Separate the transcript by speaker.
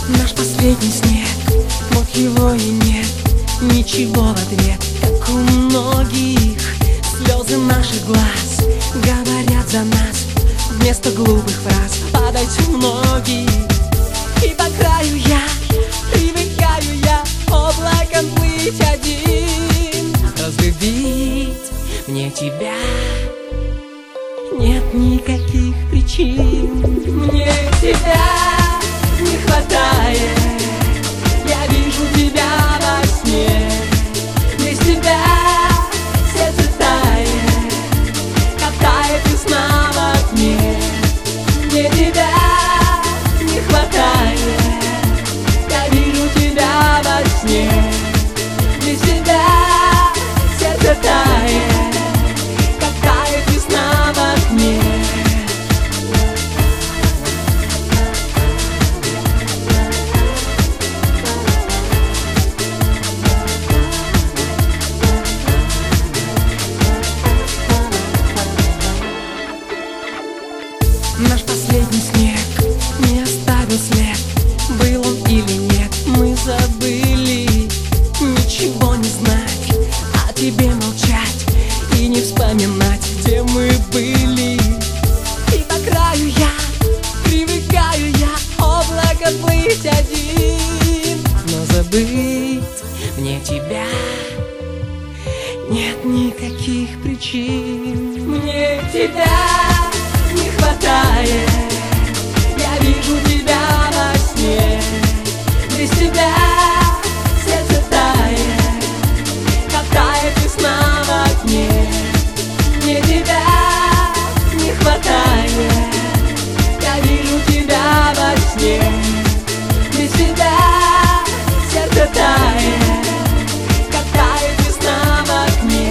Speaker 1: Наш последний снег, вот его и нет. Ничего в ответ, как у многих. Слезы наших глаз говорят за нас. Вместо глупых фраз падать ноги. И по краю я, привыкаю я облаком плыть один. Разлюбить мне тебя нет никаких причин. Мне тебя не хватает, я вижу тебя во сне. Без тебя сердце тает, катает весна в окне. Мне тебя не хватает, я вижу тебя во сне. Без тебя сердце тает, катает весна в окне. Наш последний снег не оставил след. Был он или нет, мы забыли. Ничего не знать, о тебе молчать и не вспоминать, где мы были. И по краю я, привыкаю я облако плыть один. Но забыть мне тебя нет никаких причин. Мне тебя не хватает, я вижу тебя во сне. Без тебя сердце тает, катает весна в окне. Мне тебя не хватает, я вижу тебя во сне. Без тебя сердце тает, катает весна в окне.